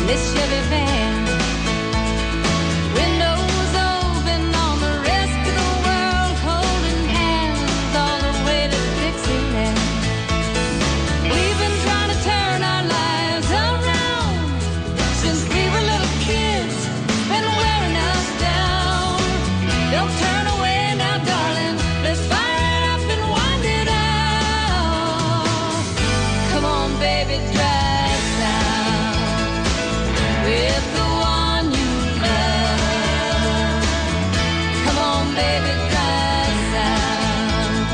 this Chevy van. Windows open on the rest of the world, holding hands all the way to Dixieland. We've been trying to turn our lives around since we were little kids, been wearing us down. Don't turn away now, darling, let's fire it up and wind it out. Come on, baby, drive south with the one you love. Come on, baby, drive south.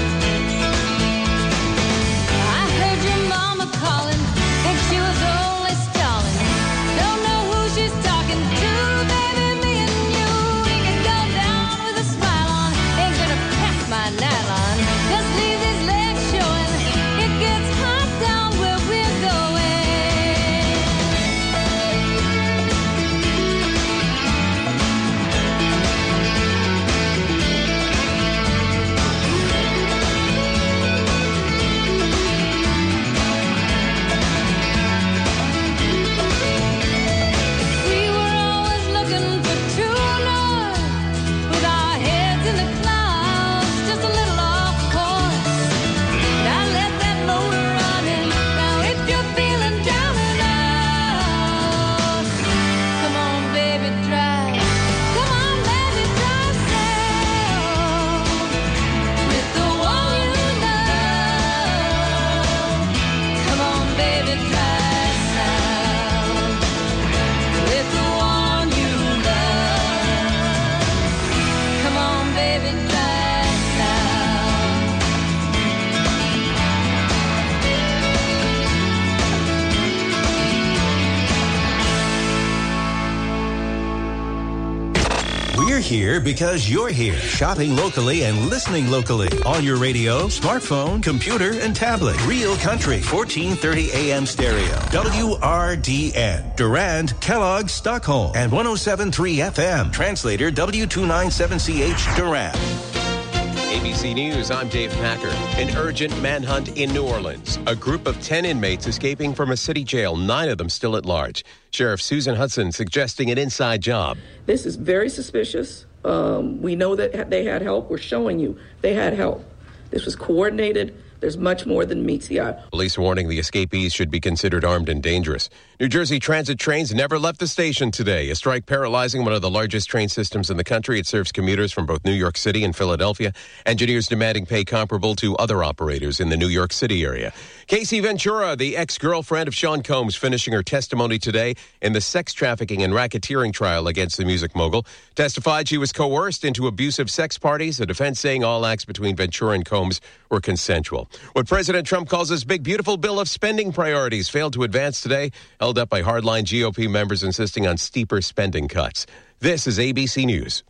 I heard your mama calling, think she was only stalling. Don't know who she's talking to, baby, me and you. We can go down with a smile on, ain't gonna pack my nylon. Just leave these legs showing, it gets hot down where we're going. We were always looking for true north, with our heads in the clouds, just a little off course. Now let that motor running. Now if you're feeling down and out, come on, baby, drive. Come on, baby, drive south with the one you love. Come on, baby, drive south with the one you love. Come on, baby, drive south. We're here because you're here. Shopping locally and listening locally. On your radio, smartphone, computer, and tablet. Real Country, 1430 AM stereo. WRDN. Durand, Kellogg, Stockholm. And 107.3 FM. Translator W297CH, Durand. ABC News, I'm Dave Packer. An urgent manhunt in New Orleans. A group of 10 inmates escaping from a city jail, 9 of them still at large. Sheriff Susan Hudson suggesting an inside job. This is very suspicious. We know that they had help. We're showing you they had help. This was coordinated. There's much more than meets the eye. Police warning the escapees should be considered armed and dangerous. New Jersey Transit trains never left the station today. A strike paralyzing one of the largest train systems in the country. It serves commuters from both New York City and Philadelphia. Engineers demanding pay comparable to other operators in the New York City area. Casey Ventura, the ex-girlfriend of Sean Combs, finishing her testimony today in the sex trafficking and racketeering trial against the music mogul, testified she was coerced into abusive sex parties, the defense saying all acts between Ventura and Combs were consensual. What President Trump calls his big, beautiful bill of spending priorities failed to advance today, held up by hardline GOP members insisting on steeper spending cuts. This is ABC News.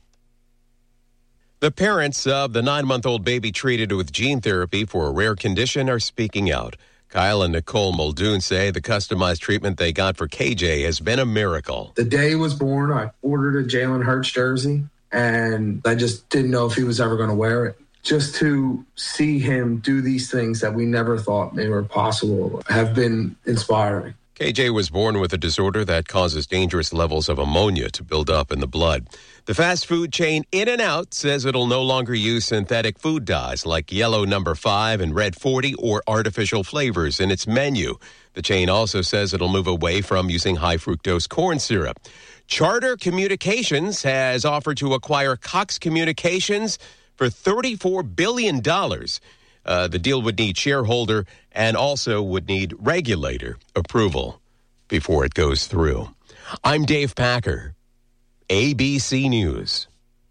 The parents of the 9-month-old baby treated with gene therapy for a rare condition are speaking out. Kyle and Nicole Muldoon say the customized treatment they got for KJ has been a miracle. The day he was born, I ordered a Jalen Hurts jersey, and I just didn't know if he was ever going to wear it. Just to see him do these things that we never thought they were possible have been inspiring. KJ was born with a disorder that causes dangerous levels of ammonia to build up in the blood. The fast food chain In-N-Out says it'll no longer use synthetic food dyes like yellow number 5 and red 40 or artificial flavors in its menu. The chain also says it'll move away from using high fructose corn syrup. Charter Communications has offered to acquire Cox Communications for $34 billion. The deal would need shareholder and also would need regulator approval before it goes through. I'm Dave Packer, ABC News.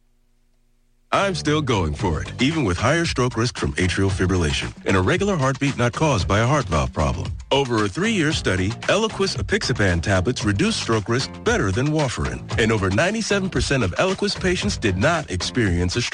I'm still going for it, even with higher stroke risk from atrial fibrillation, an irregular heartbeat not caused by a heart valve problem. Over a 3-year study, Eliquis apixaban tablets reduce stroke risk better than warfarin, and over 97% of Eliquis patients did not experience a stroke.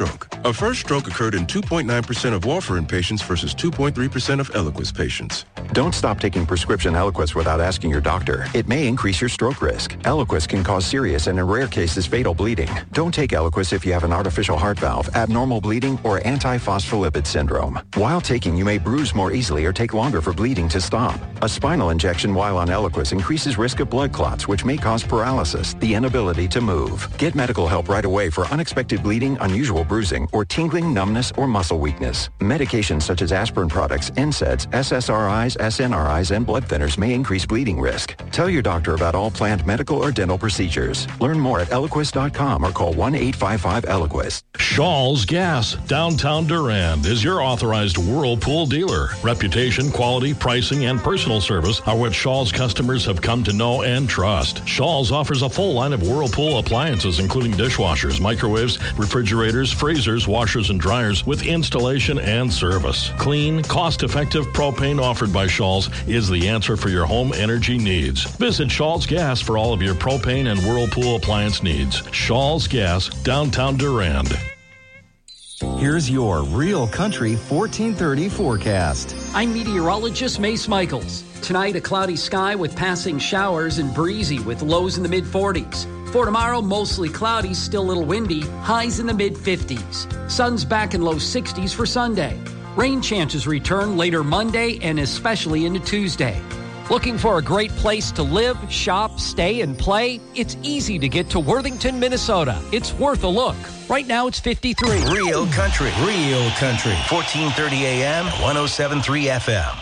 A first stroke occurred in 2.9% of warfarin patients versus 2.3% of Eliquis patients. Don't stop taking prescription Eliquis without asking your doctor. It may increase your stroke risk. Eliquis can cause serious and in rare cases fatal bleeding. Don't take Eliquis if you have an artificial heart valve, abnormal bleeding, or antiphospholipid syndrome. While taking, you may bruise more easily or take longer for bleeding to stop. A spinal injection while on Eliquis increases risk of blood clots, which may cause paralysis, the inability to move. Get medical help right away for unexpected bleeding, unusual bruising, or tingling, numbness, or muscle weakness. Medications such as aspirin products, NSAIDs, SSRIs, SNRIs, and blood thinners may increase bleeding risk. Tell your doctor about all planned medical or dental procedures. Learn more at Eliquis.com or call 1-855-ELIQUIS. Shaw's Gas, downtown Durand, is your authorized Whirlpool dealer. Reputation, quality, pricing, and personal service are what Shaw's customers have come to know and trust. Shaw's offers a full line of Whirlpool appliances, including dishwashers, microwaves, refrigerators, freezers, washers, and dryers with installation and service. Clean, cost-effective propane offered by Shaw's is the answer for your home energy needs. Visit Shaw's Gas for all of your propane and Whirlpool appliance needs. Shaw's Gas, downtown Durand. Here's your Real Country 1430 forecast. I'm meteorologist Mace Michaels. Tonight, a cloudy sky with passing showers and breezy with lows in the mid-40s. For tomorrow, mostly cloudy, still a little windy, highs in the mid-50s. Sun's back in low 60s for Sunday. Rain chances return later Monday and especially into Tuesday. Looking for a great place to live, shop, stay, and play? It's easy to get to Worthington, Minnesota. It's worth a look. Right now, it's 53. Real Country. 1430 AM, 107.3 FM.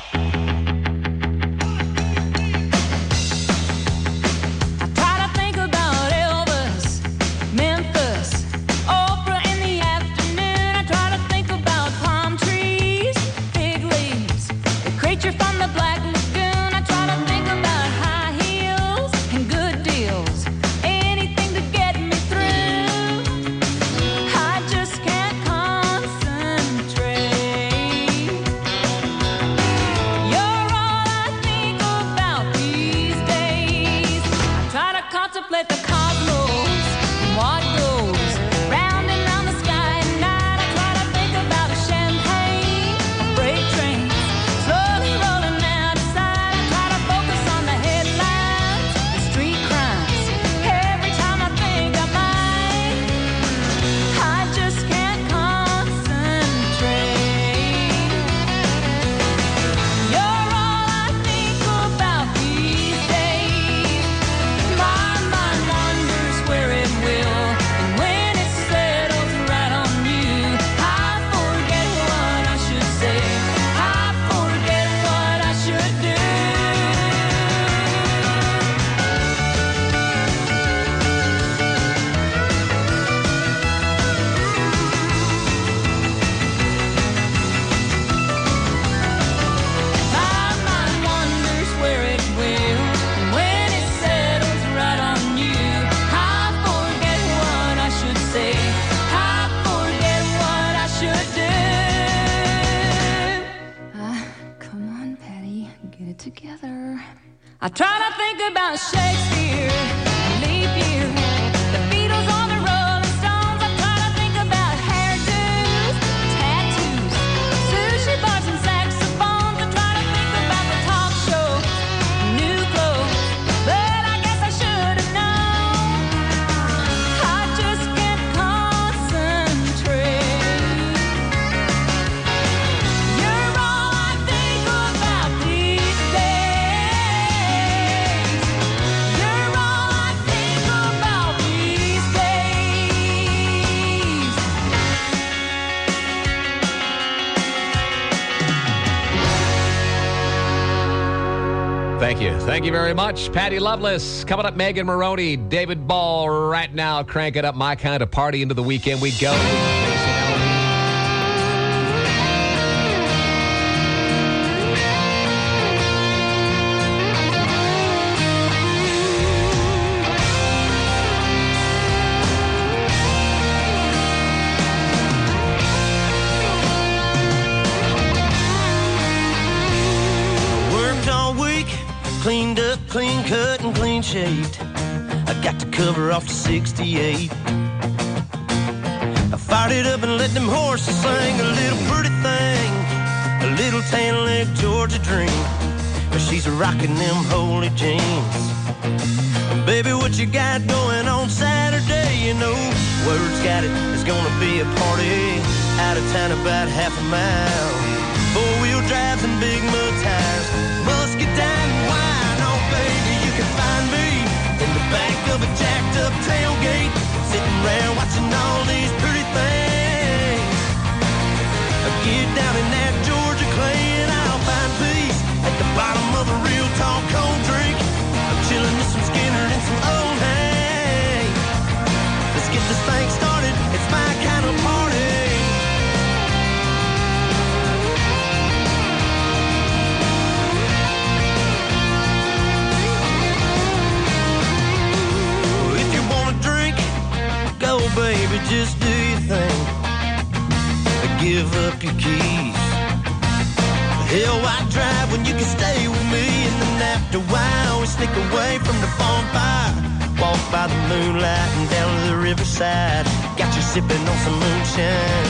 I try to think about Shakespeare, leap year, the Beatles on the Rolling Stones. I try to think about hairdos, tattoos, sushi bars and saxophones. I try to think about the talk show, new clothes, but I guess I should have known. I just can't concentrate. You're all I think about these days. Thank you. Thank you very much. Patty Loveless. Coming up, Megan Maroney, David Ball right now. Crank it up. My kind of party into the weekend we go. Cleaned up, clean cut, and clean shaved. I got to cover off the 68. Fired it up and let them horses sing. A little pretty thing, a little tan-leg Georgia dream. But she's rocking them holy jeans. Baby, what you got going on Saturday? You know, word's got it, it's gonna be a party. Out of town about half a mile. Four-wheel drives and big mud tires. Muscadine and wine. Oh, baby, you can find me in the back of a jacked-up tailgate, sitting around watching all these pretty things. Get down in that Georgia clay and I'll find peace at the bottom of a real tall cold drink. I'm chilling with some Skinner and some old hay. Let's get this thing started, it's my kind of party. If you wanna drink, go baby, just do your thing. Give up your keys. Hell, why drive when you can stay with me? And then after a while, we sneak away from the bonfire. Walk by the moonlight and down to the riverside. Got you sipping on some moonshine.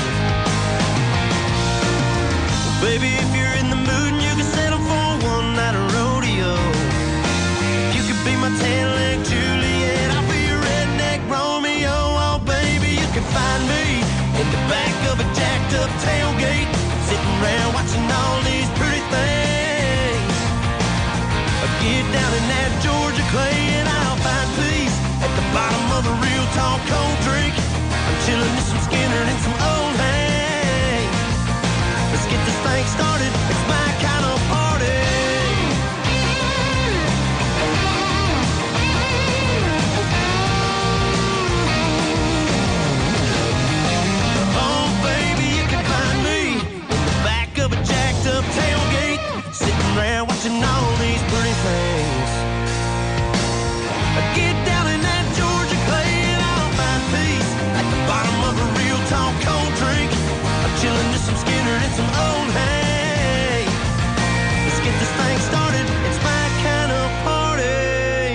Well, baby, if you're in the mood and you can settle for one night of rodeo, you could be my tan-leg Juliet, I'll be your redneck Romeo. Oh, baby, you can find me in the back of a jacked-up tailgate, sitting around watching all these pretty things. I get down in that Georgia clay and I'll find peace at the bottom of a real tall cold drink. I'm chilling with some Skinner and some old hay. Let's get this thing started, it's my kind of party. Up tailgate, sitting around watching all these pretty things. I get down in that Georgia clay and I'll find peace at the bottom of a real tall cold drink. I'm chilling with some Skinner and some old hay. Let's get this thing started, it's my kind of party.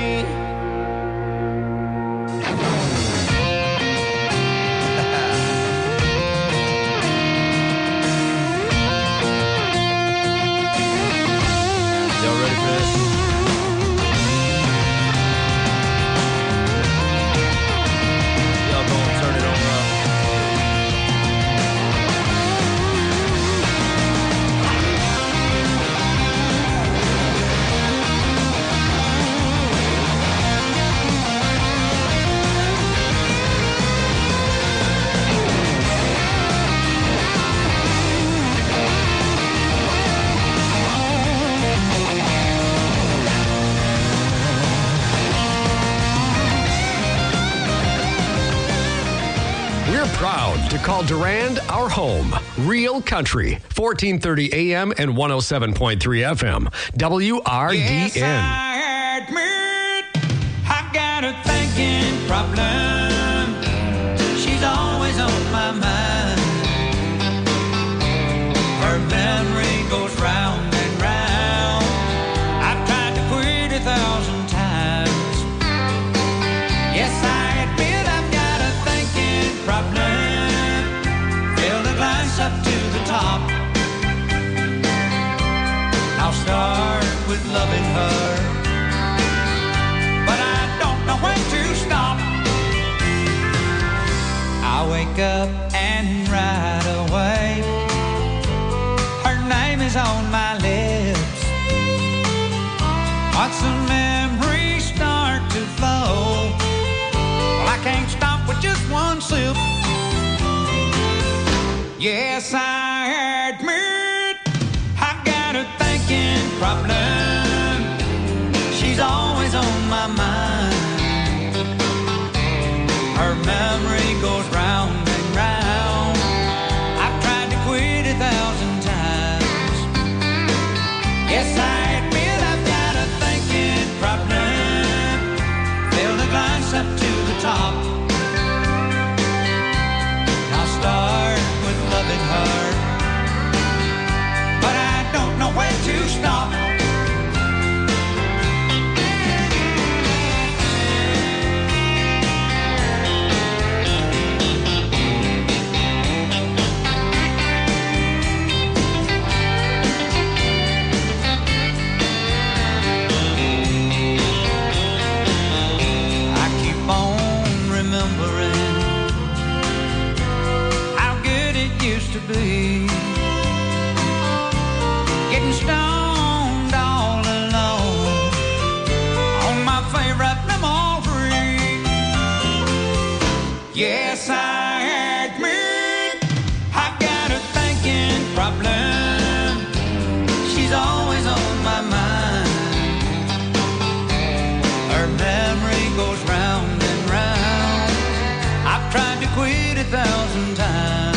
Proud to call Durand our home. Real Country, 1430 AM and 107.3 FM. WRDN. Yes, I admit I got a thinking problem. She's always on my mind. Her memory goes round and round. I've tried to quit 1,000 times. Yes, I admit I've got a thinking problem. Up to the top. I'll start with loving her, but I don't know when to stop. I wake up and right away her name is on my lips. Once the memories start to flow, well, I can't stop with just one sip. Yes, I admit I got a thinking problem. She's always on my mind. Her memory goes round and round. I've tried to quit 1,000 times. Yes, I admit I've got a thinking problem. Fill the glass up to the top. I'll start loving her, but I don't know when to stop. Yes, I admit I got a thinking problem. She's always on my mind. Her memory goes round and round. I've tried to quit 1,000 times.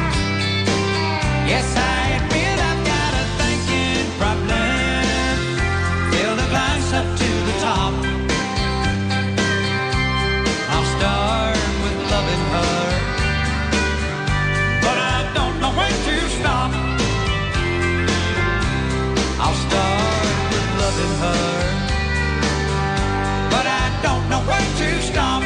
Yes, I admit I've got a thinking problem. Fill the glass up to the top. I'll start with loving her, but I don't know when to stop. I'll start with loving her, but I don't know when to stop.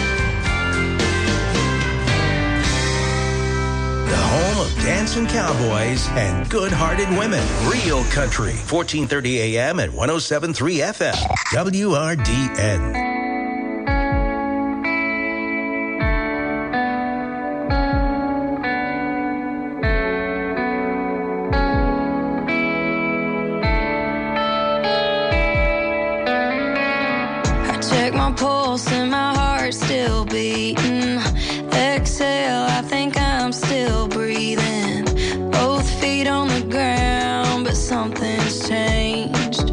The home of dancing cowboys and good-hearted women. Real Country, 1430 AM at 107.3 FM. WRDN. Check my pulse and my heart's still beating. Exhale, I think I'm still breathing. Both feet on the ground, but something's changed.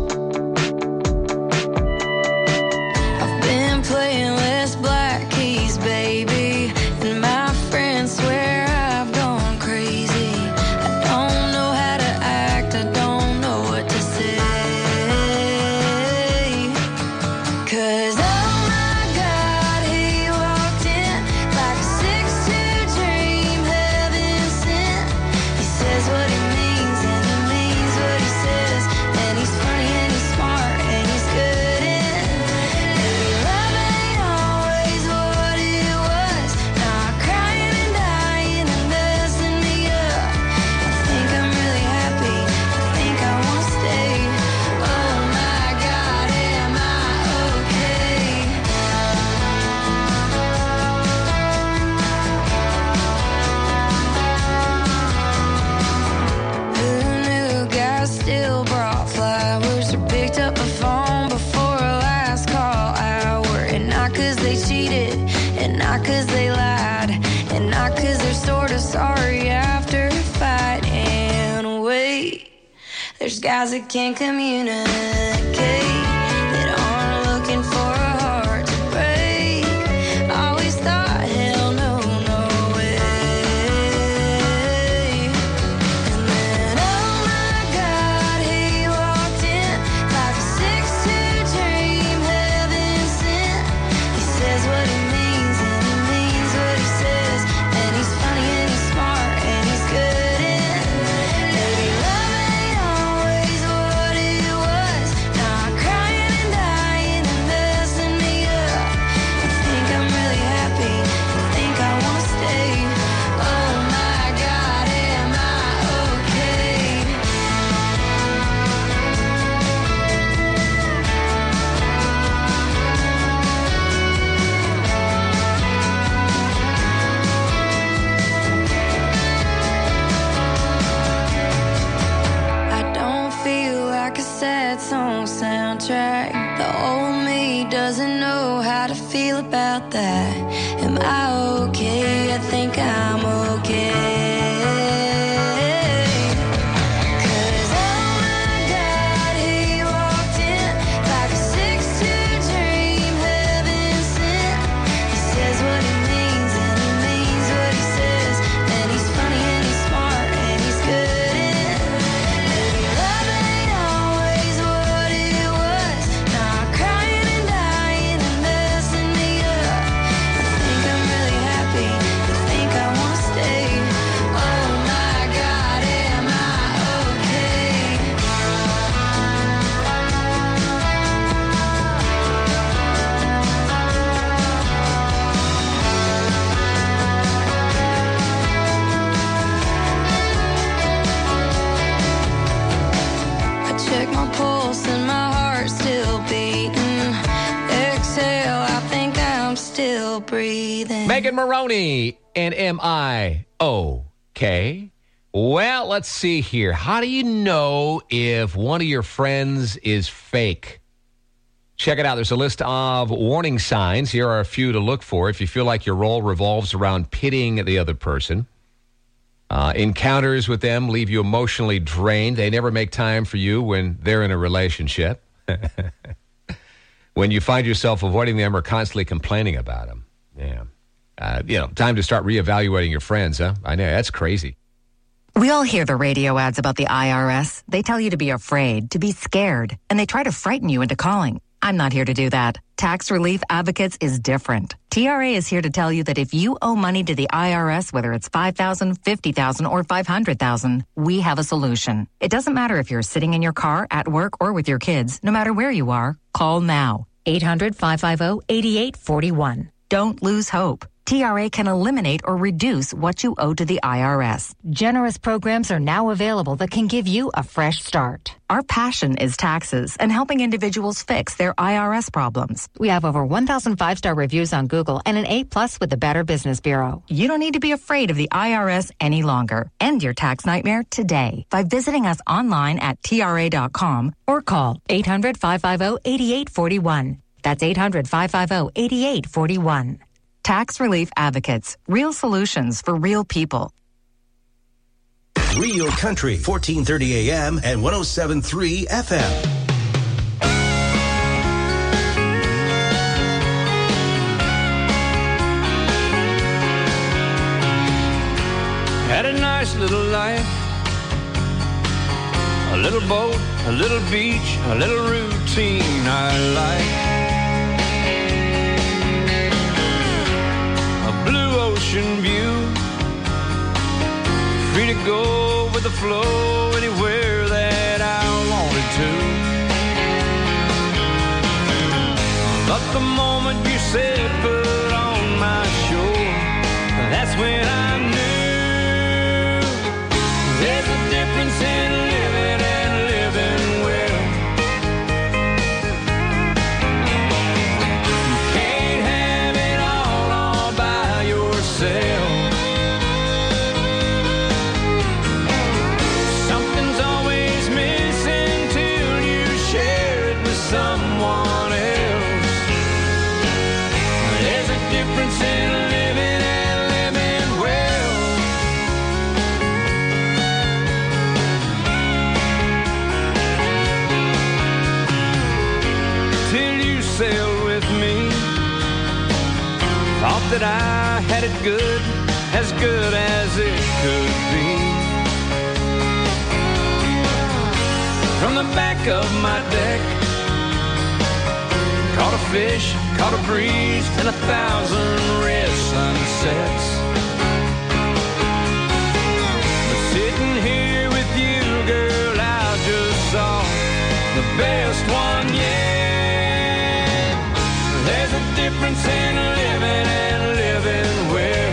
I've been playing less black keys, baby, and my friends swear I've gone crazy. I don't know how to act, I don't know what to say. 'Cause oh my God, he walked in like a 6'2" dream, heaven sent. He says what he means and he means what he says. And he's funny and he's smart and he's good in. Maybe love ain't always what it was. Now I'm crying and dying and messing me up. I think I'm really happy, I think I won't stay. Oh my God, am I okay? Who knew guys still brought flowers or picked up the phone before a last call hour? And not 'cause they cheated, and not 'cause they lied, and not 'cause they're sort of sorry after a fight. And wait, there's guys that can't communicate, that aren't looking for a heart to break. Always thought, hell no, no way. And then, oh my God, he walked in like a 6'2" dream, heaven sent. He says what he means and he means what he says. And he's funny and he's smart and he's good in. Maybe love ain't always what it was. Now I'm crying and dying and messing me up. I think I'm really happy, I think I wanna stay. Oh my God, am I okay? I don't feel like a sad song soundtrack. The old me doesn't know how to feel about that. Am I okay? I think I'm okay. 'Cause oh my God, he walked in like a 6'2" dream, heaven sent. He says what he means and he means what he says. And he's funny and he's smart and he's good in. Maybe love ain't always what it was. Now I'm crying and dying and messing me up. I think I'm really happy, I think I wanna stay. Oh my God, am I okay? I check my pulse and my heart's still beating. Exhale, I think I'm still breathing. Megan Maroney and Am I Okay? Well, let's see here. How do you know if one of your friends is fake? Check it out. There's a list of warning signs. Here are a few to look for if you feel like your role revolves around pitying the other person. Encounters with them leave you emotionally drained. They never make time for you when they're in a relationship. When you find yourself avoiding them or constantly complaining about them. Yeah. Time to start reevaluating your friends, huh? I know, that's crazy. We all hear the radio ads about the IRS. They tell you to be afraid, to be scared, and they try to frighten you into calling. I'm not here to do that. Tax Relief Advocates is different. TRA is here to tell you that if you owe money to the IRS, whether it's $5,000, $50,000, or $500,000, we have a solution. It doesn't matter if you're sitting in your car, at work, or with your kids. No matter where you are, call now. 800-550-8841. Don't lose hope. TRA can eliminate or reduce what you owe to the IRS. Generous programs are now available that can give you a fresh start. Our passion is taxes and helping individuals fix their IRS problems. We have over 1,000 5-star reviews on Google and an A+ with the Better Business Bureau. You don't need to be afraid of the IRS any longer. End your tax nightmare today by visiting us online at TRA.com or call 800-550-8841. That's 800-550-8841. Tax Relief Advocates. Real solutions for real people. Real Country, 1430 AM and 107.3 FM. Had a nice little life, a little boat, a little beach, a little routine I like. Blue ocean view, free to go with the flow anywhere that I wanted to. But the moment you said put on my shore, that's when I knew there's a difference in living and living well. Something's always missing till you share it with someone else. There's a difference in living and living well. Till you sailed with me, thought that I had it good as it could be. From the back of my deck, caught a fish, caught a breeze, and 1,000 red sunsets. But sitting here with you, girl, I just saw the best one yet. There's a difference in living and living well.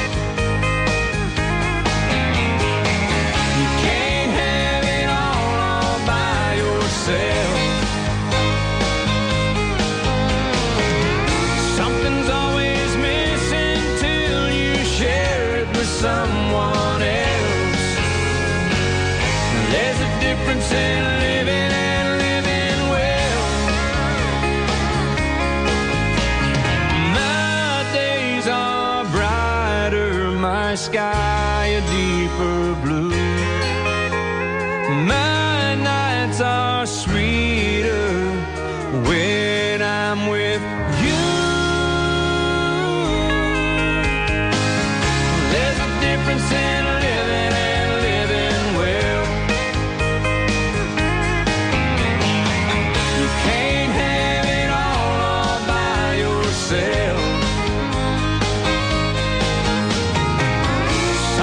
Something's always missing till you share it with someone else. There's a difference in living and living well. My days are brighter, my sky a deeper blue. My nights are sweeter when I'm with you. There's a difference in living and living well. You can't have it all by yourself.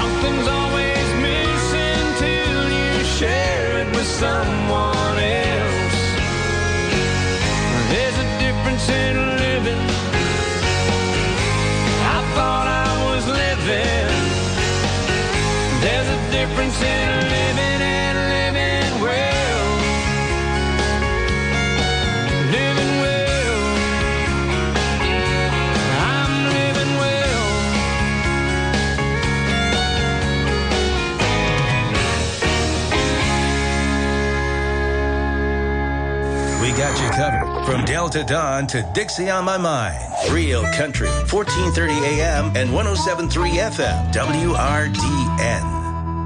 From Delta Dawn to Dixie on My Mind. Real Country, 1430 AM and 107.3 FM. WRDN.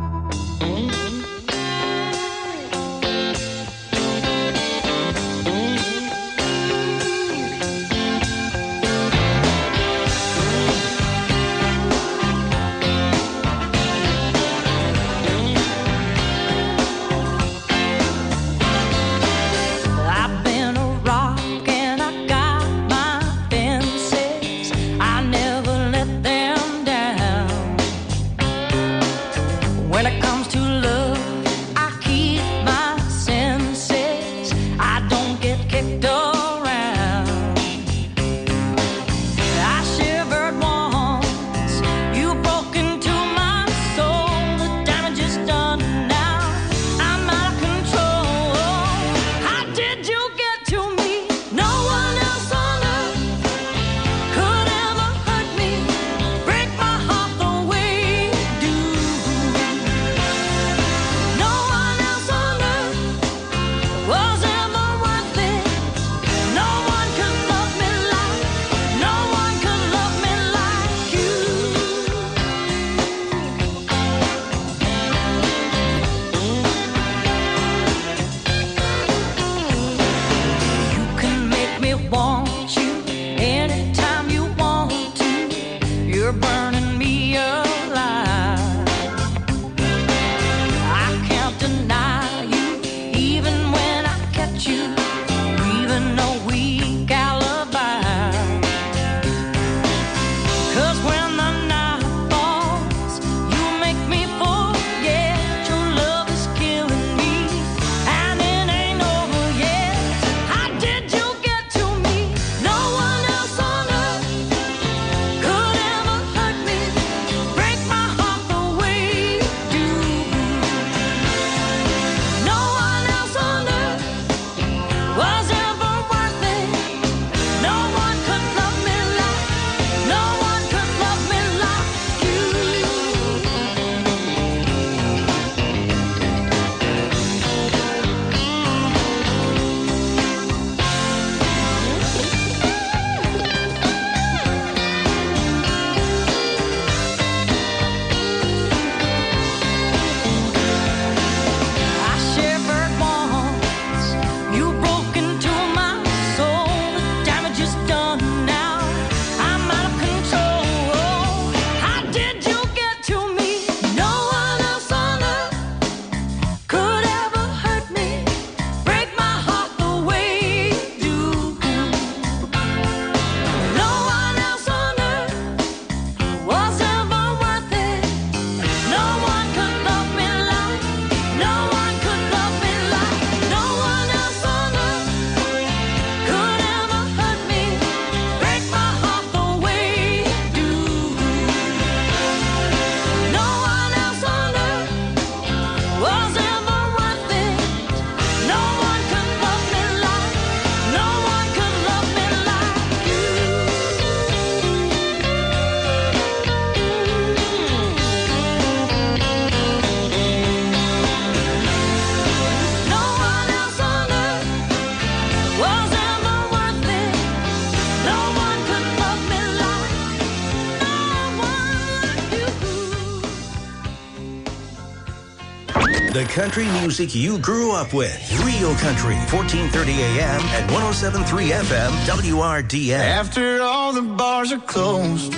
The country music you grew up with. Real Country, 1430 AM and 107.3 FM, WRDN. After all the bars are closed,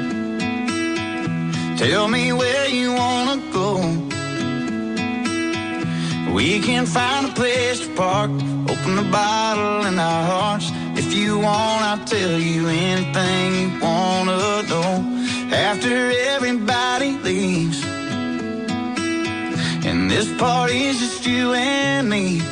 tell me where you wanna go. We can find a place to park, open the bottle in our hearts. If you want, I'll tell you anything you wanna know. After everybody leaves, and this party's just you and me,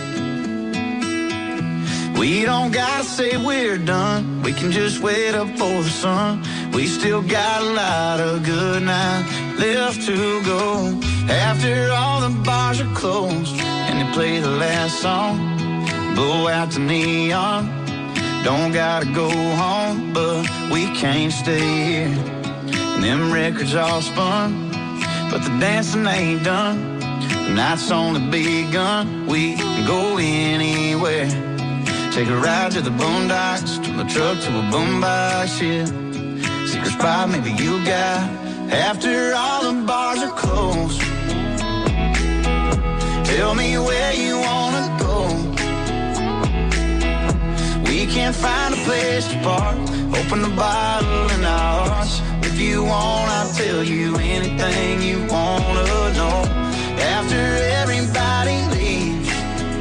we don't gotta say we're done. We can just wait up for the sun. We still got a lot of good nights left to go. After all the bars are closed and they play the last song, blow out the neon. Don't gotta go home, but we can't stay here. And them records all spun, but the dancing ain't done. The night's only begun. We can go anywhere. take a ride to the boondocks, turn the truck to a boombox, yeah. Secret spot maybe you got after all the bars are closed. Tell me where you wanna go. We can't find a place to park. Open the bottle in our hearts. If you want, I'll tell you anything you wanna know. After everybody leaves,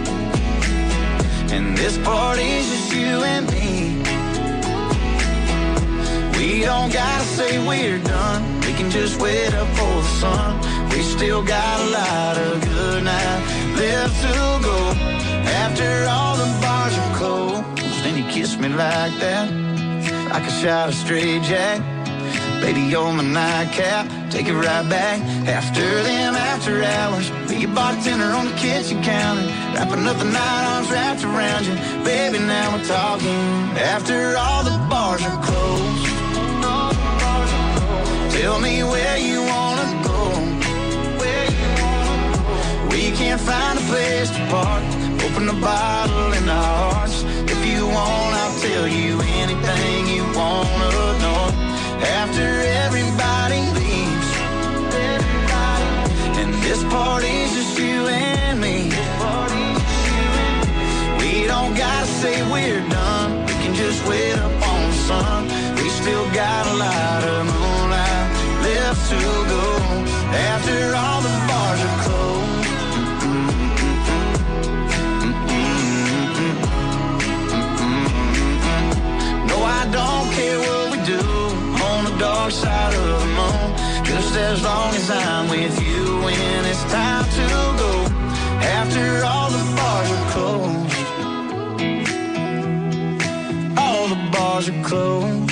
and this party's just you and me. We don't gotta say we're done. We can just wait up for the sun. We still got a lot of good night left to go. After all the bars are closed, and you kiss me like that, like a shot of straight jack. Baby, you're my nightcap, take it right back. After them after hours, be a bartender on the kitchen counter, wrapping up the night, arms wrapped around you. Baby, now we're talking. After all the bars are closed, tell me where you wanna go. We can't find a place to park. Open the bottle in our hearts. If you want, I'll tell you anything you wanna know. After everybody leaves, and this party's just you and me. We don't gotta say we're done. We can just wait up on the sun. We still got a lot of moonlight left to go. After all the bars are closed. I don't care what we do on the dark side of the moon, just as long as I'm with you when it's time to go. After all the bars are closed, all the bars are closed.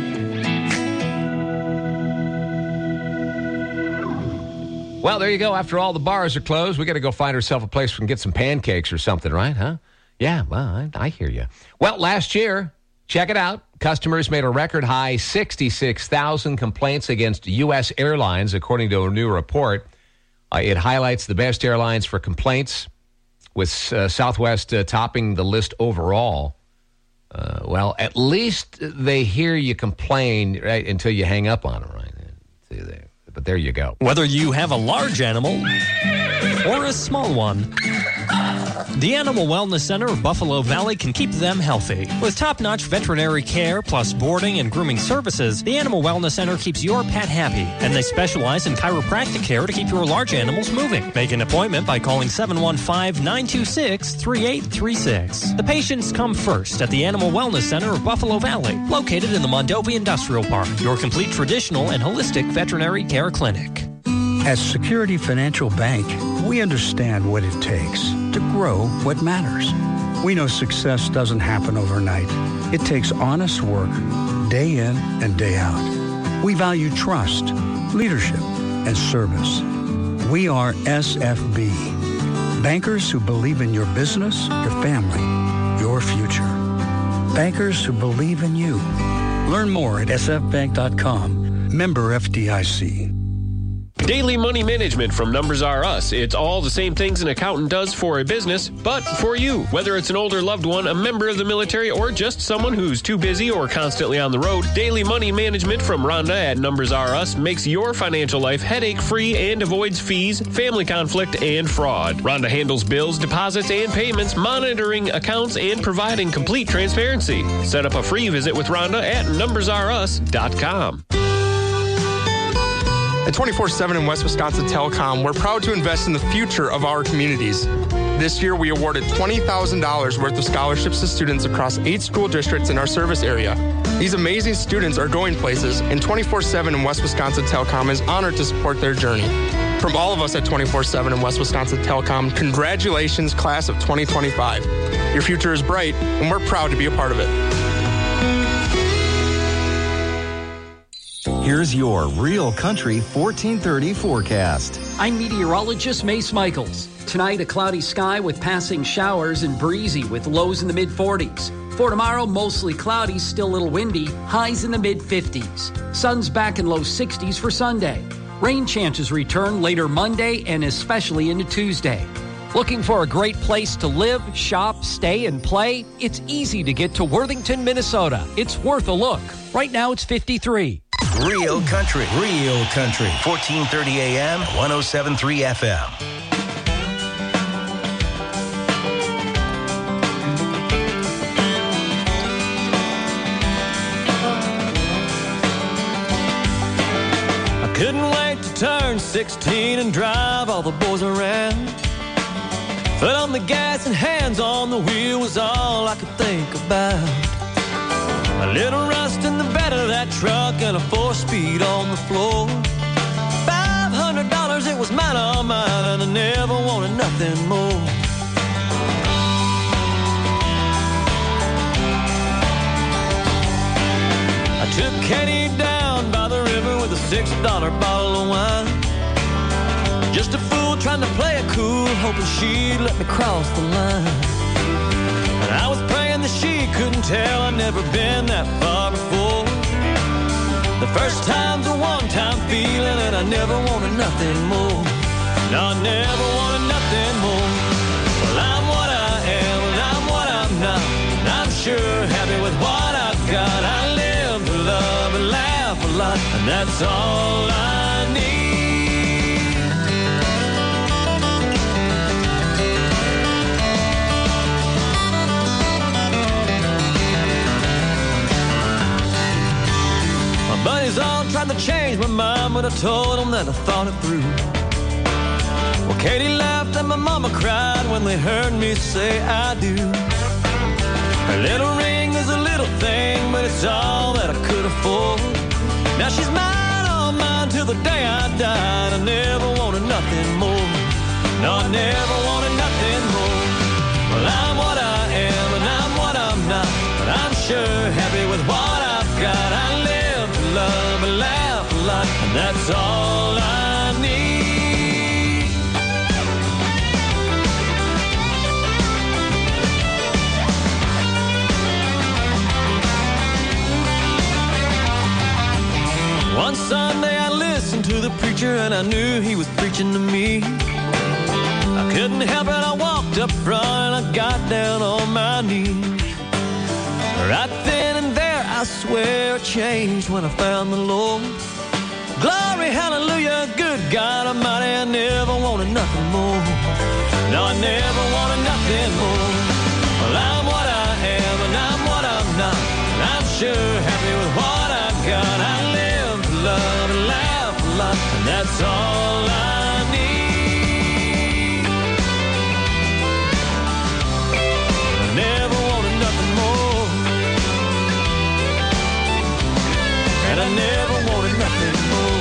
Well, there you go. After all the bars are closed, we got to go find ourselves a place we can get some pancakes or something, right? Huh? Yeah, well, I hear you. Well, last year, check it out. Customers made a record high 66,000 complaints against U.S. airlines, according to a new report. It highlights the best airlines for complaints, with Southwest topping the list overall. Well, at least they hear you complain right until you hang up on them, right? See there. But there you go. Whether you have a large animal or a small one, the Animal Wellness Center of Buffalo Valley can keep them healthy. With top-notch veterinary care plus boarding and grooming services, the Animal Wellness Center keeps your pet happy, and they specialize in chiropractic care to keep your large animals moving. Make an appointment by calling 715-926-3836. The patients come first at the Animal Wellness Center of Buffalo Valley, located in the Mondovi Industrial Park, your complete traditional and holistic veterinary care clinic. At Security Financial Bank, we understand what it takes to grow what matters. We know success doesn't happen overnight. It takes honest work, day in and day out. We value trust, leadership, and service. We are SFB, bankers who believe in your business, your family, your future. Bankers who believe in you. Learn more at sfbank.com. Member FDIC. Daily Money Management from Numbers R Us. It's all the same things an accountant does for a business, but for you. Whether it's an older loved one, a member of the military, or just someone who's too busy or constantly on the road, Daily Money Management from Rhonda at Numbers R Us makes your financial life headache-free and avoids fees, family conflict, and fraud. Rhonda handles bills, deposits, and payments, monitoring accounts, and providing complete transparency. Set up a free visit with Rhonda at numbersrus.com. At 24/7 and West Wisconsin Telecom, we're proud to invest in the future of our communities. This year, we awarded $20,000 worth of scholarships to students across 8 school districts in our service area. These amazing students are going places, and 24/7 and West Wisconsin Telecom is honored to support their journey. From all of us at 24/7 and West Wisconsin Telecom, congratulations, class of 2025. Your future is bright, and we're proud to be a part of it. Here's your Real Country 1430 forecast. I'm meteorologist Mace Michaels. Tonight, a cloudy sky with passing showers and breezy with lows in the mid-40s. For tomorrow, mostly cloudy, still a little windy, highs in the mid-50s. Sun's back in low 60s for Sunday. Rain chances return later Monday and especially into Tuesday. Looking for a great place to live, shop, stay, and play? It's easy to get to Worthington, Minnesota. It's worth a look. Right now it's 53. Real country. 1430 AM, 107.3 FM. Couldn't wait to turn 16 and drive all the boys around. Foot on the gas and hands on the wheel was all I could think about. A little rust in the bed of that truck and a 4-speed on the floor. $500, it was mine, all mine, and I never wanted nothing more. I took Katie down by the river with a $6 bottle of wine. Just a fool trying to play it cool, hoping she'd let me cross the line. And I was praying that she couldn't tell I'd never been that far before. The first time's a one-time feeling, and I never wanted nothing more. No, I never wanted nothing more. Well, I'm what I am, and I'm what I'm not. And I'm sure happy with what I've got. I live to love and laugh a lot, and that's all I need. My buddies all tried to change my mind, but I told them that I thought it through. Well, Katie laughed and my mama cried when they heard me say I do. Her little ring is a little thing, but it's all that I could afford. Now she's mine, all mine, till the day I died. I never wanted nothing more. No, I never wanted nothing more. Well, I'm what I am, and I'm what I'm not. But I'm sure happy with what I've got. I live to love and laugh a lot, and that's all I need. One Sunday I listened to the preacher and I knew he was preaching to me. I couldn't help it, I walked up front and I got down on my knees. Right then and there I swear it changed when I found the Lord. Glory, hallelujah, good God Almighty, I never wanted nothing more. No, I never wanted nothing more. Well, I'm what I am and I'm what I'm not. And I'm sure happy with what I've got. I live to love and laugh a lot, and that's all I need. I never wanted nothing more, and I never wanted nothing more.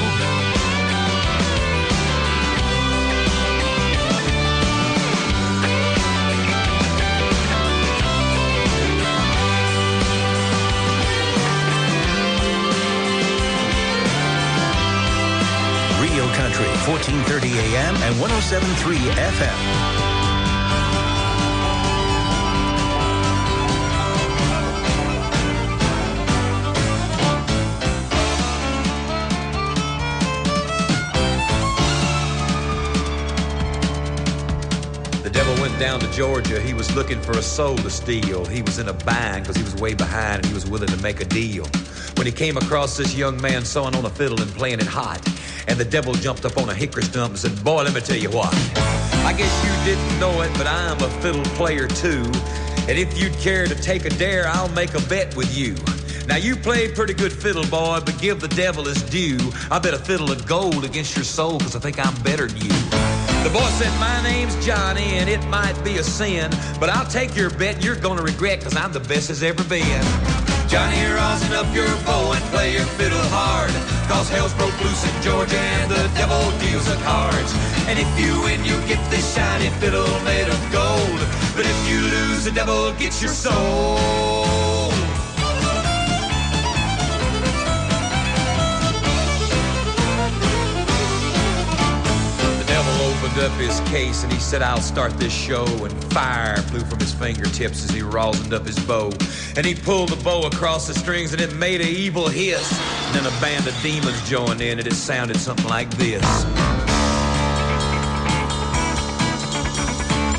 Real Country, 1430 AM and 107.3 FM. Down to Georgia, he was looking for a soul to steal. He was in a bind because he was way behind and he was willing to make a deal. When he came across this young man sewing on a fiddle and playing it hot, and the devil jumped up on a hickory stump and said, "Boy, let me tell you what. I guess you didn't know it, but I'm a fiddle player too. And if you'd care to take a dare, I'll make a bet with you. Now you play pretty good fiddle, boy, but give the devil his due. I bet a fiddle of gold against your soul because I think I'm better than you." The boy said, "My name's Johnny, and it might be a sin, but I'll take your bet and you're gonna regret, because I'm the best as ever been." "Johnny, rosin up your bow and play your fiddle hard, cause hell's broke loose in Georgia and the devil deals the cards. And if you win, you get this shiny fiddle made of gold, but if you lose, the devil gets your soul." Opened up his case and he said, "I'll start this show," and fire flew from his fingertips as he rosined up his bow. And he pulled the bow across the strings and it made an evil hiss. And then a band of demons joined in and it sounded something like this.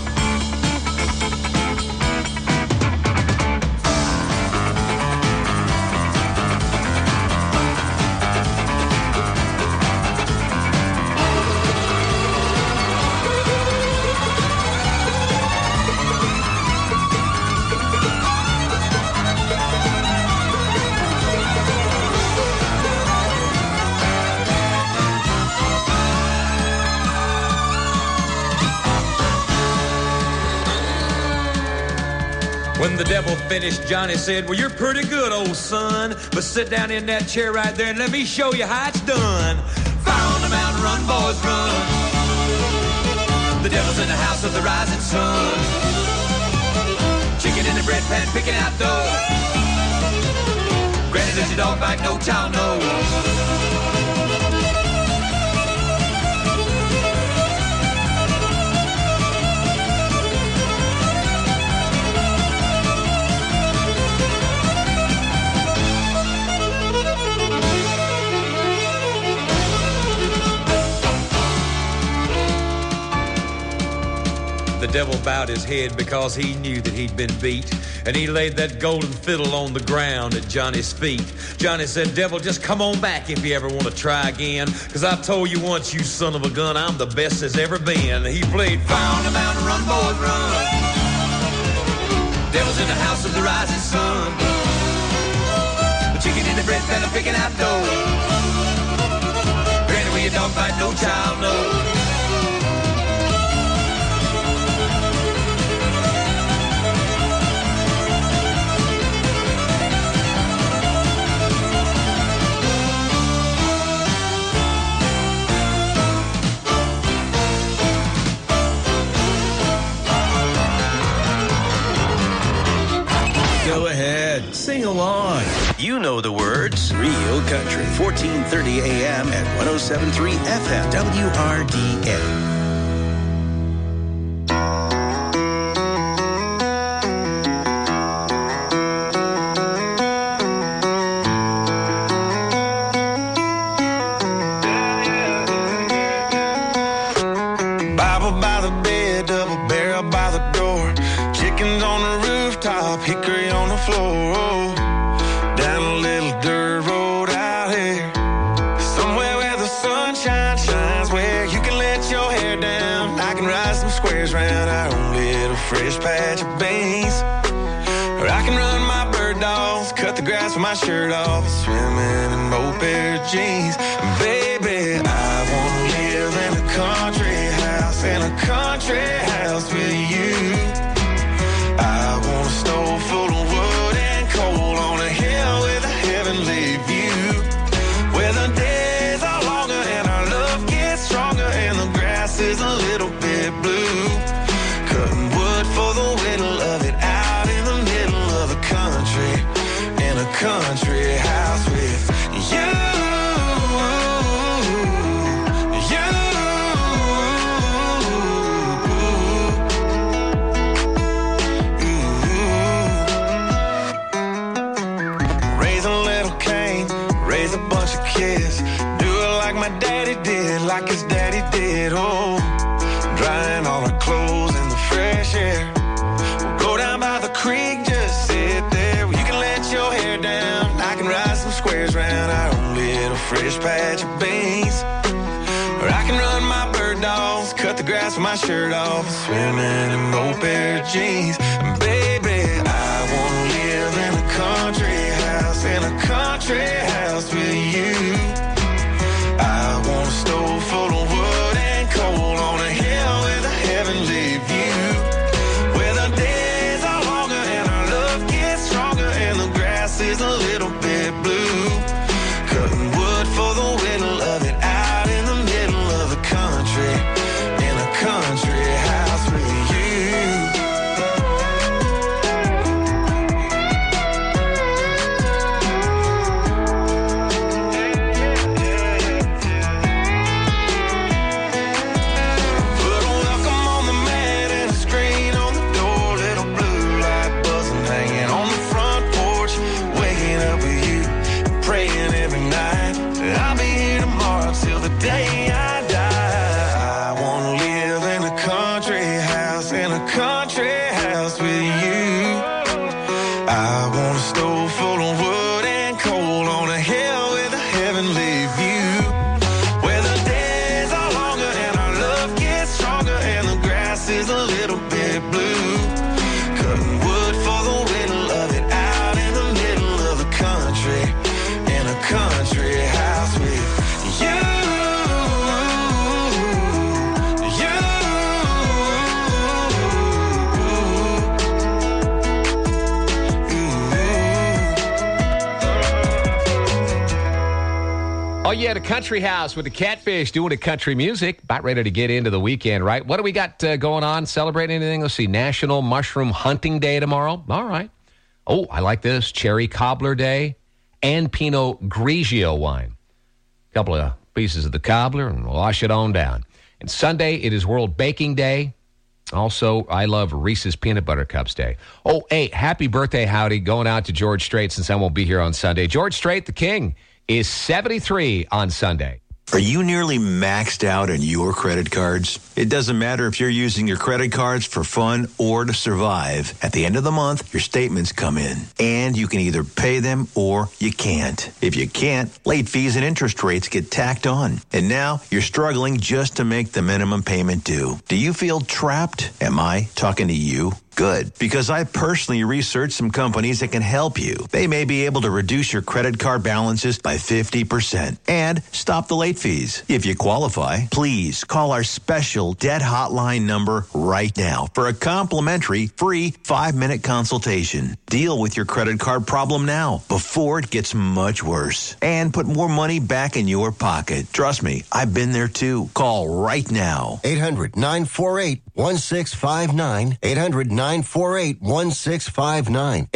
When the devil finished, Johnny said, well, you're pretty good, old son, but sit down in that chair right there and let me show you how it's done. Fire on the mountain, run, boys, run. The devil's in the house of the rising sun. Chicken in the bread pan, picking out dough. Granny, does your dog bite? No child knows. The devil bowed his head because he knew that he'd been beat, and he laid that golden fiddle on the ground at Johnny's feet. Johnny said, devil, just come on back if you ever want to try again, because I've told you once, you son of a gun, I'm the best there's ever been. He played Fire on the Mountain, Run, Boys, Run. Devil's in the house of the rising sun. The chicken in the bread pan, picking out dough. Granny, where your dog bite, no child knows. Go ahead, sing along. You know the words. Real Country, 1430 AM at 107.3 FM, WRDA. Bible by the bed, double barrel by the door. Chickens on the rooftop, hickory on the floor. Down a little dirt road out here, somewhere where the sunshine shines, where you can let your hair down. I can ride some squares round our own little fresh patch of beans. Or I can run my bird dogs, cut the grass with my shirt off, swimming in both pair of jeans. Baby, I wanna live in a country house, in a country house with you. I want a stove full of wood and coal on a hill with a heavenly view, where the days are longer and our love gets stronger and the grass is a little bit blue. Cutting wood for the whittle of it out in the middle of the country, in a country house with you. Kids, do it like my daddy did, like his daddy did. Oh, drying all our clothes in the fresh air. We'll go down by the creek, just sit there. You can let your hair down, I can ride some squares round our own little fresh patch of beans. Or I can run my bird dogs, cut the grass with my shirt off, swimming in both pair of jeans. And baby, I wanna live in a country house, in a country house with you. I want a stove full of wood and coal on a hill with a heavenly view, where the days are longer and our love gets stronger and the grass is a little bit blue. Cutting wood for the whittle of it out in the middle of the country, in a country house with you. Day I die, I wanna live in a country house, in a country house with you. I want a stove full of wood and coal on a hill with a heavenly view, where the days are longer and our love gets stronger and the grass is a little bit blue. Cutting wood for the whittle of it out in the middle of the country, in a country Oh, yeah, the Country House with the Catfish doing the country music. About ready to get into the weekend, right? What do we got going on? Celebrating anything? Let's see. National Mushroom Hunting Day tomorrow. All right. Oh, I like this. Cherry Cobbler Day and Pinot Grigio wine. A couple of pieces of the cobbler and wash it on down. And Sunday, it is World Baking Day. Also, I love Reese's Peanut Butter Cups Day. Oh, hey, happy birthday, Howdy, going out to George Strait since I won't be here on Sunday. George Strait, the king, is 73 on Sunday. Are you nearly maxed out on your credit cards? It doesn't matter if you're using your credit cards for fun or to survive. At the end of the month, your statements come in, and you can either pay them or you can't. If you can't, late fees and interest rates get tacked on. And now you're struggling just to make the minimum payment due. Do you feel trapped? Am I talking to you? Good, because I personally researched some companies that can help you. They may be able to reduce your credit card balances by 50% and stop the late fees. If you qualify, please call our special debt hotline number right now for a complimentary free 5-minute consultation. Deal with your credit card problem now before it gets much worse and put more money back in your pocket. Trust me, I've been there too. Call right now. 800-948-1659. 800-948-1659.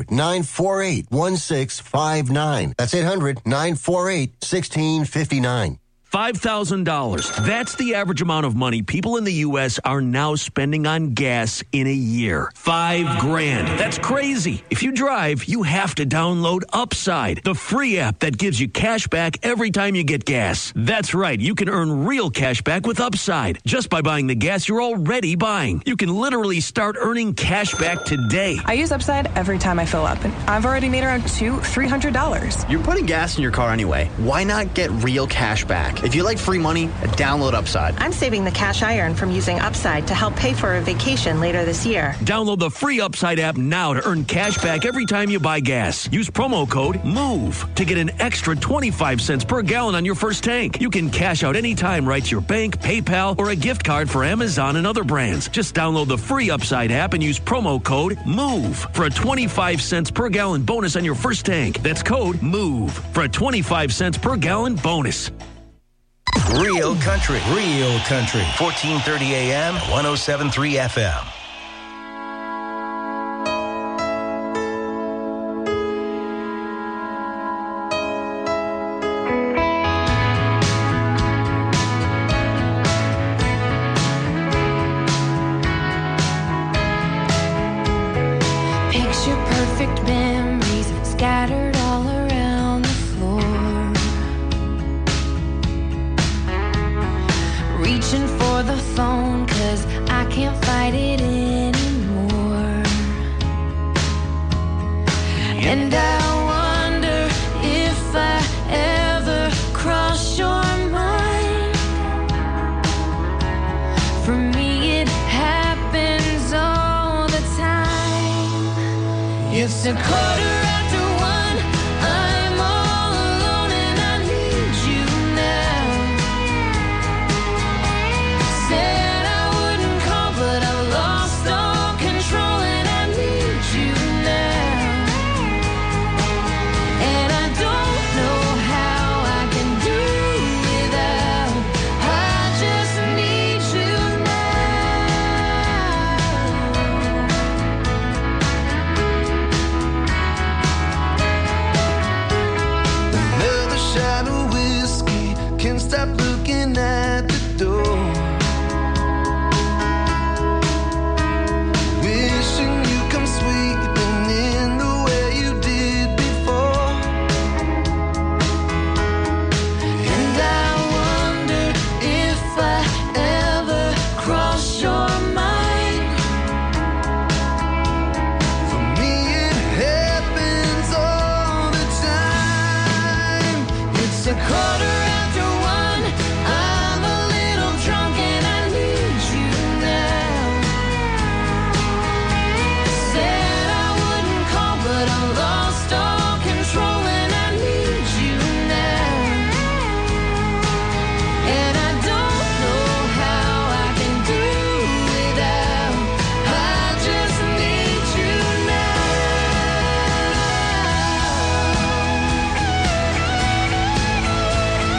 800-948-1659. That's 800-948-1659. $5,000. That's the average amount of money people in the U.S. are now spending on gas in a year. $5,000. That's crazy. If you drive, you have to download Upside, the free app that gives you cash back every time you get gas. That's right. You can earn real cash back with Upside just by buying the gas you're already buying. You can literally start earning cash back today. I use Upside every time I fill up, and I've already made around $300. You're putting gas in your car anyway. Why not get real cash back? If you like free money, download Upside. I'm saving the cash I earn from using Upside to help pay for a vacation later this year. Download the free Upside app now to earn cash back every time you buy gas. Use promo code MOVE to get an extra 25 cents per gallon on your first tank. You can cash out anytime right to your bank, PayPal, or a gift card for Amazon and other brands. Just download the free Upside app and use promo code MOVE for a 25 cents per gallon bonus on your first tank. That's code MOVE for a 25 cents per gallon bonus. Real country. 1430 AM, 107.3 FM. Picture perfect memories scattered all around the floor. Reaching for the phone 'cause I can't fight it anymore. And I wonder if I ever cross your mind. For me it happens all the time. It's a quarter after one. I'm all alone and I need you now. Said I wouldn't call, but I've lost all control and I need you now. And I don't know how I can do without. I just need you Another shot of whiskey, can't stop looking at the door. Wishing you come sweeping in the way you did before. And I wonder if I ever cross your mind. For me it happens all the time. It's a quarter after one. I'm a little drunk and I need you now. Said I wouldn't call, but I lost all control and I need you now. And I don't know how I can do without. I just need you now.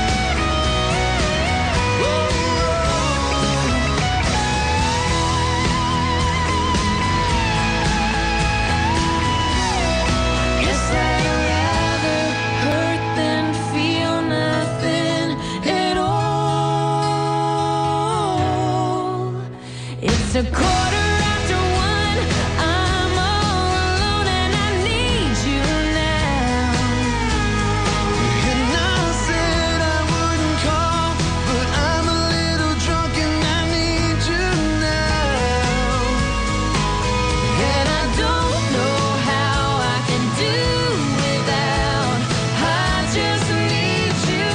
It's 1:15. I'm all alone and I need you now. And I said I wouldn't call, but I'm a little drunk and I need you now. And I don't know how I can do without. I just need you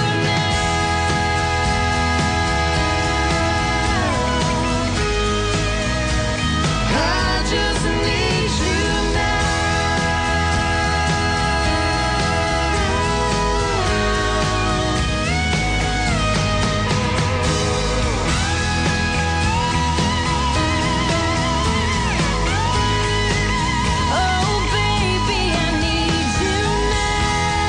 I just need you Oh, baby, I need you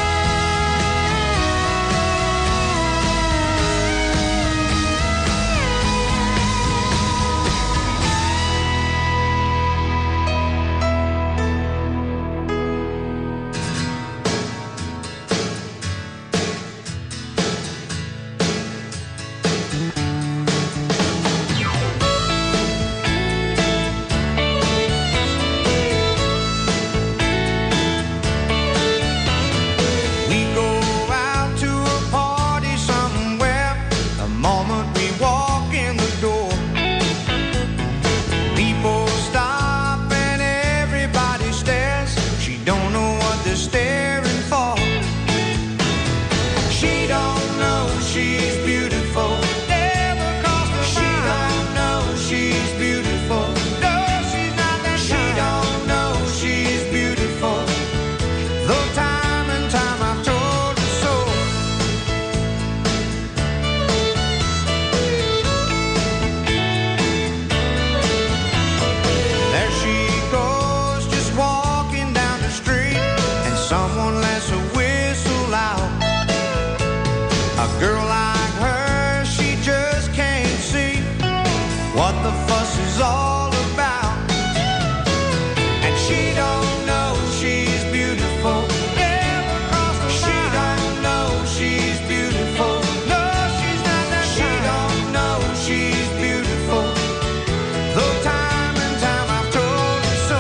We go out to a party somewhere. The moment we walk in the door, people stop and everybody stares. She don't know what they're staring for. She don't know she's beautiful. Never crossed her mind. She don't know she's beautiful. No, she's not that kind. She don't know she's beautiful. Though time and time I've told her so. There she goes, just walking down the street, and someone lets a whistle out. A girl like her, she just can't see what the fuss is all about. And she don't know she's beautiful. Never crossed her mind. She don't know she's beautiful. No, she's not that kind. She don't know she's beautiful. Though time and time I've told her so.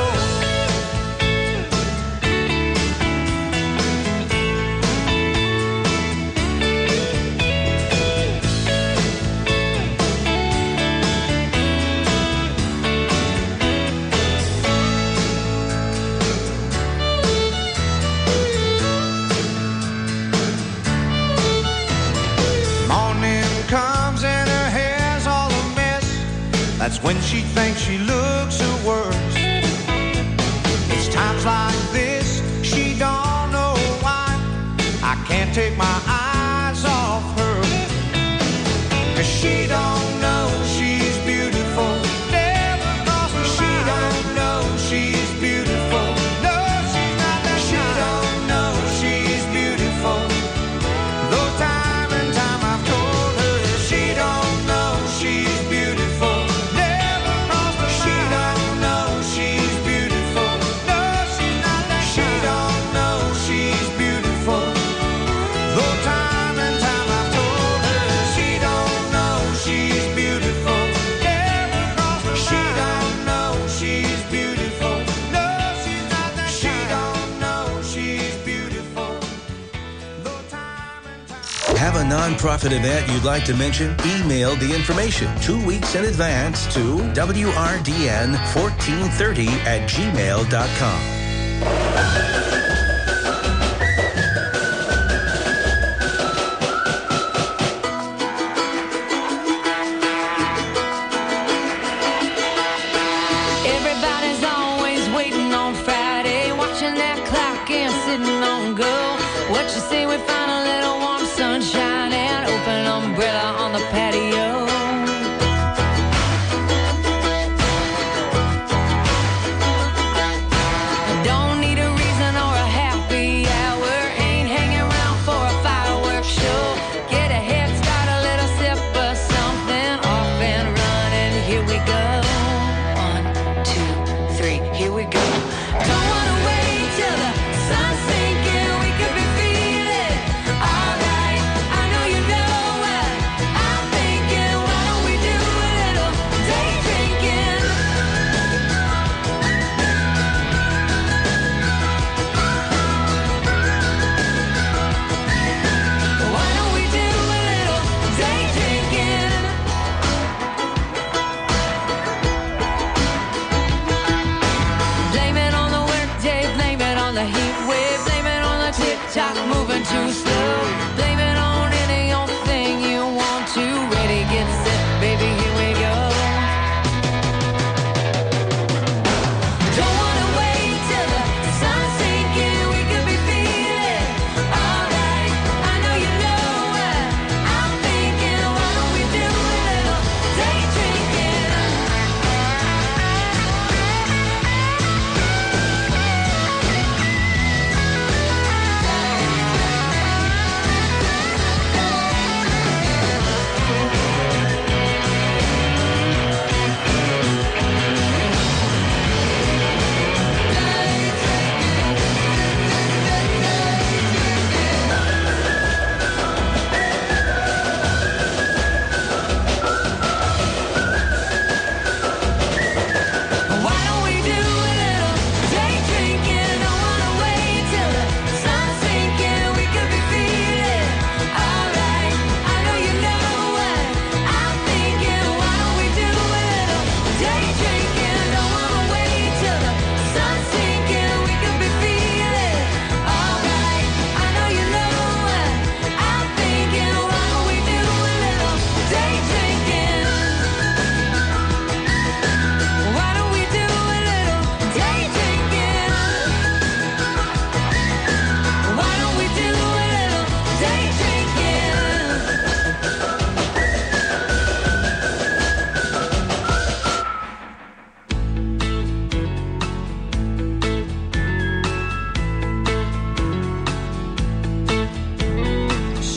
Morning comes and her hair's all a mess. That's when she thinks she looks her worst. It's times like this, she don't know why I can't take my eyes off her. 'Cause she don't know she's beautiful. Never crossed her mind. She don't know she's beautiful. No, she's not that kind. She don't know she's beautiful. Though time and time I've told her she don't know she's beautiful. Never crossed her mind. She don't know she's beautiful. No, she's not that kind. She don't know she's beautiful. Though time and time I've told her she don't know she's beautiful. Never crossed her mind. She don't know she's beautiful. No, she's not that kind. She don't know she's beautiful. Though time and time. Have a nonprofit event you'd like to mention? Email the information 2 weeks in advance to wrdn1430@gmail.com. Everybody's always waiting on Friday, watching that clock and sitting on go. What you say we find a little warm sunshine and open umbrella on the patio? Don't need a reason or a happy hour. Ain't hanging around for a fireworks show. Get a head start, a little sip of something, off and running. Here we go. 1, 2, 3, here we go. Don't wanna wait till the sun's sinking. We could be feeling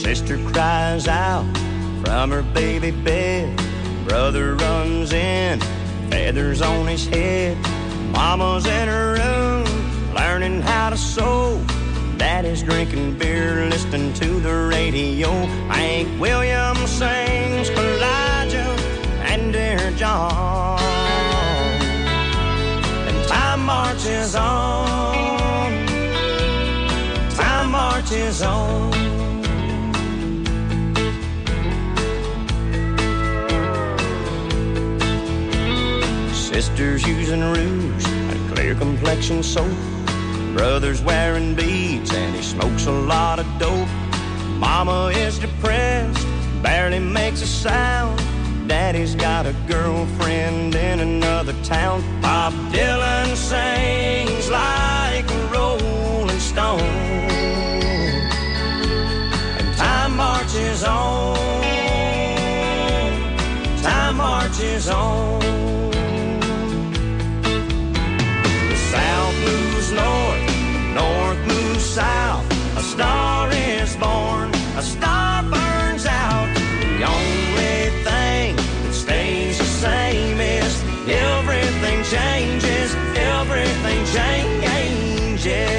Sister cries out from her baby bed. Brother runs in, feathers on his head. Mama's in her room, learning how to sew. Daddy's drinking beer, listening to the radio. Hank Williams sings Elijah and Dear John. And time marches on. Time marches on. Sisters using rouge and clear complexion soap. Brother's wearing beads and he smokes a lot of dope. Mama is depressed, barely makes a sound. Daddy's got a girlfriend in another town. Bob Dylan sings like a rolling stone. And time marches on. Time marches on. The South moves north, North moves south. A star is born, a star burns out. The only thing that stays the same is everything changes, everything changes.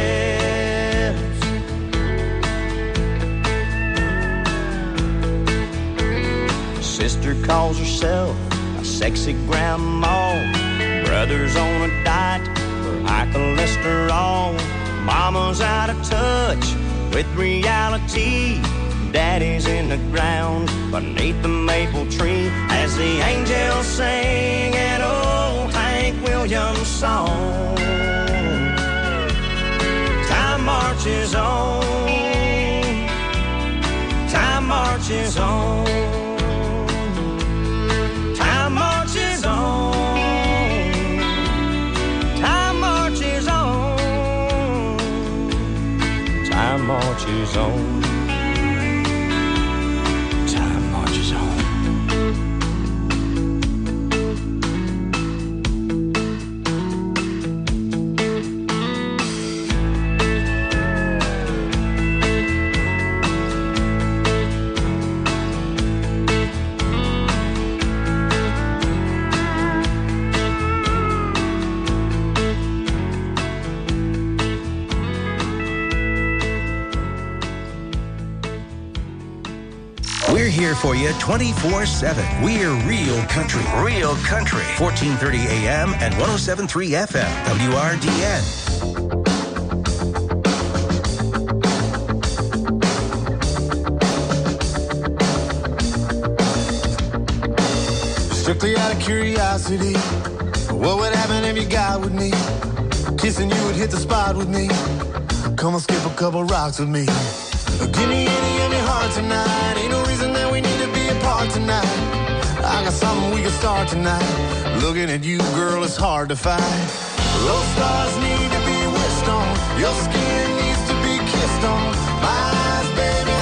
Sister calls herself a sexy grandma. Brother's on a diet for high cholesterol. Mama's out of touch with reality. Daddy's in the ground beneath the maple tree as the angels sing an old Hank Williams song. Time marches on. Time marches on. Time marches on. Time marches on. Time marches on. Time marches on. We're here for you 24/7. We're Real Country. Real Country. 1430 AM and 107.3 FM. WRDN. Strictly out of curiosity, what would happen if you got with me? Kissing you would hit the spot with me. Come on, skip a couple rocks with me. Give me any of your heart tonight. Ain't no reason that we need to be apart tonight. I got something we can start tonight. Looking at you, girl, it's hard to find. Those stars need to be wished on. Your skin needs to be kissed on. My